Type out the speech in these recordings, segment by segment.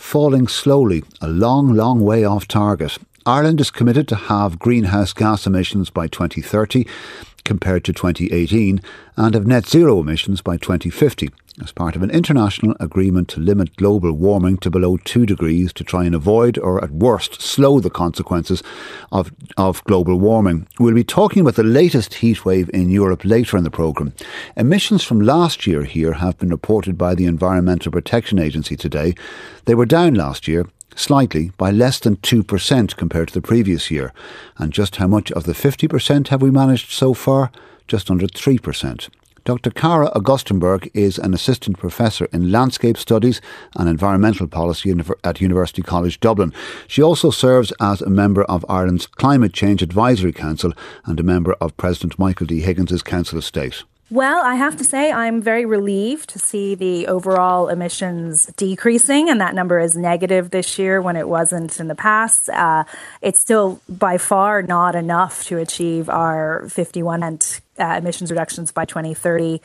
falling slowly, a long, long way off target. Ireland is committed to halve greenhouse gas emissions by 2030 compared to 2018 and have net zero emissions by 2050 as part of an international agreement to limit global warming to below 2 degrees to try and avoid or at worst slow the consequences of global warming. We'll be talking about the latest heatwave in Europe later in the programme. Emissions from last year here have been reported by the Environmental Protection Agency today. They were down last year, slightly, by less than 2% compared to the previous year. And just how much of the 50% have we managed so far? Just under 3%. Dr. Cara Augustenberg is an assistant professor in landscape studies and environmental policy at University College Dublin. She also serves as a member of Ireland's Climate Change Advisory Council and a member of President Michael D. Higgins' Council of State. Well, I have to say I'm very relieved to see the overall emissions decreasing, and that number is negative this year when it wasn't in the past. It's still by far not enough to achieve our 51% emissions reductions by 2030.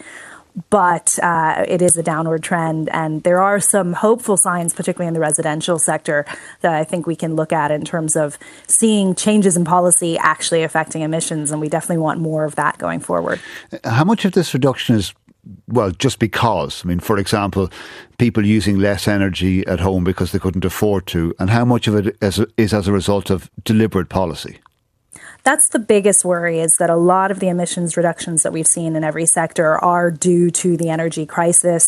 But it is a downward trend, and there are some hopeful signs, particularly in the residential sector, that I think we can look at in terms of seeing changes in policy actually affecting emissions, and we definitely want more of that going forward. How much of this reduction is, well, just because? I mean, for example, people using less energy at home because they couldn't afford to, and how much of it is as a result of deliberate policy? That's the biggest worry, is that a lot of the emissions reductions that we've seen in every sector are due to the energy crisis.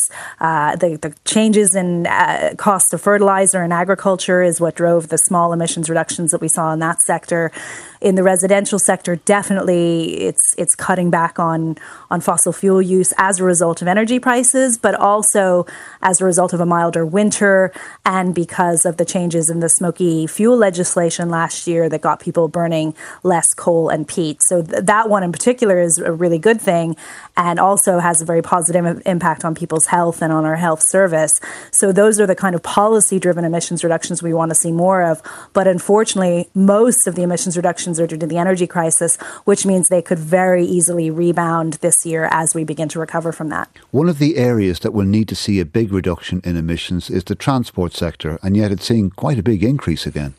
The changes in cost of fertilizer and agriculture is what drove the small emissions reductions that we saw in that sector. In the residential sector, definitely it's cutting back on fossil fuel use as a result of energy prices, but also as a result of a milder winter and because of the changes in the smoky fuel legislation last year that got people burning less coal and peat. So that one in particular is a really good thing and also has a very positive impact on people's health and on our health service. So those are the kind of policy-driven emissions reductions we want to see more of. But unfortunately, most of the emissions reductions are due to the energy crisis, which means they could very easily rebound this year as we begin to recover from that. One of the areas that will need to see a big reduction in emissions is the transport sector, and yet it's seeing quite a big increase again.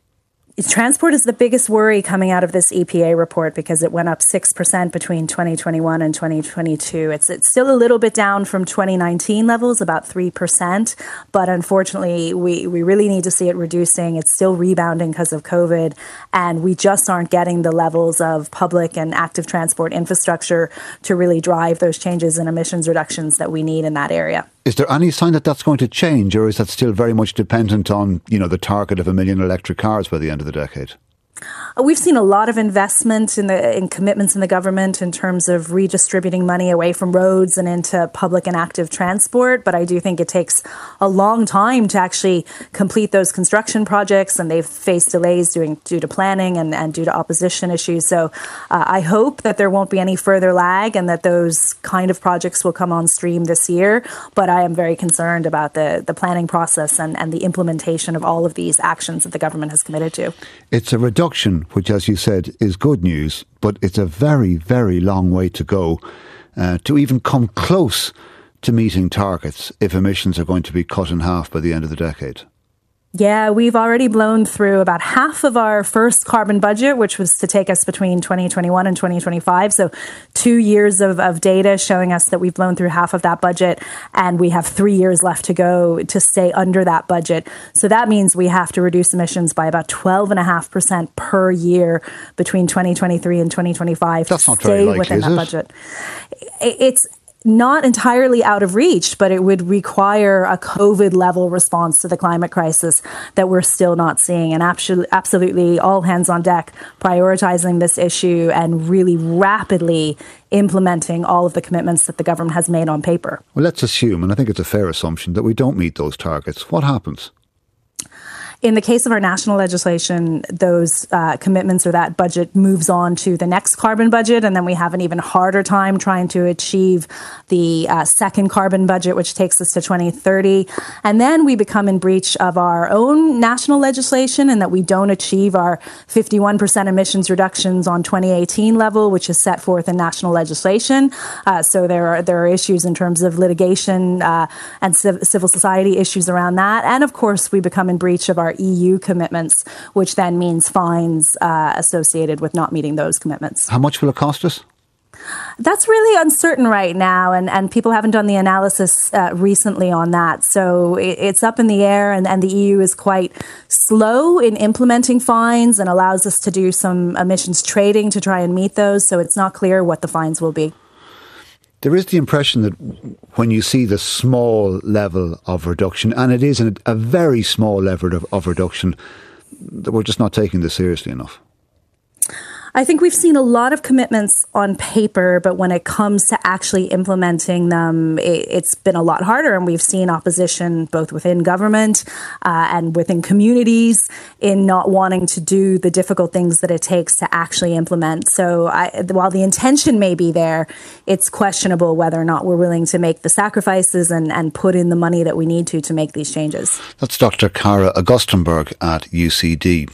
Transport is the biggest worry coming out of this EPA report because it went up 6% between 2021 and 2022. It's still a little bit down from 2019 levels, about 3%. But unfortunately, we really need to see it reducing. It's still rebounding because of COVID. And we just aren't getting the levels of public and active transport infrastructure to really drive those changes in emissions reductions that we need in that area. Is there any sign that that's going to change, or is that still very much dependent on, the target of 1 million electric cars by the end of the decade? We've seen a lot of investment in commitments in the government in terms of redistributing money away from roads and into public and active transport. But I do think it takes a long time to actually complete those construction projects, and they've faced delays due to planning and due to opposition issues. So I hope that there won't be any further lag and that those kind of projects will come on stream this year. But I am very concerned about the planning process and the implementation of all of these actions that the government has committed to. It's a reduction, which, as you said, is good news, but it's a very, very long way to go to even come close to meeting targets if emissions are going to be cut in half by the end of the decade. Yeah, we've already blown through about half of our first carbon budget, which was to take us between 2021 and 2025. So 2 years of data showing us that we've blown through half of that budget, and we have 3 years left to go to stay under that budget. So that means we have to reduce emissions by about 12.5% per year between 2023 and 2025 That's to not very stay likely, within is that it? budget. It's not entirely out of reach, but it would require a COVID-level response to the climate crisis that we're still not seeing. And absolutely all hands on deck prioritizing this issue and really rapidly implementing all of the commitments that the government has made on paper. Well, let's assume, and I think it's a fair assumption, that we don't meet those targets. What happens? In the case of our national legislation, those commitments or that budget moves on to the next carbon budget, and then we have an even harder time trying to achieve the second carbon budget, which takes us to 2030. And then we become in breach of our own national legislation in that we don't achieve our 51% emissions reductions on 2018 level, which is set forth in national legislation. So there are issues in terms of litigation and civil society issues around that. And of course, we become in breach of our EU commitments, which then means fines associated with not meeting those commitments. How much will it cost us? That's really uncertain right now, and people haven't done the analysis recently on that. So it's up in the air, and the EU is quite slow in implementing fines and allows us to do some emissions trading to try and meet those. So it's not clear what the fines will be. There is the impression that when you see the small level of reduction, and it is a very small level of reduction, that we're just not taking this seriously enough. I think we've seen a lot of commitments on paper, but when it comes to actually implementing them, it's been a lot harder. And we've seen opposition both within government and within communities in not wanting to do the difficult things that it takes to actually implement. So while the intention may be there, it's questionable whether or not we're willing to make the sacrifices and put in the money that we need to make these changes. That's Dr. Cara Augustenborg at UCD.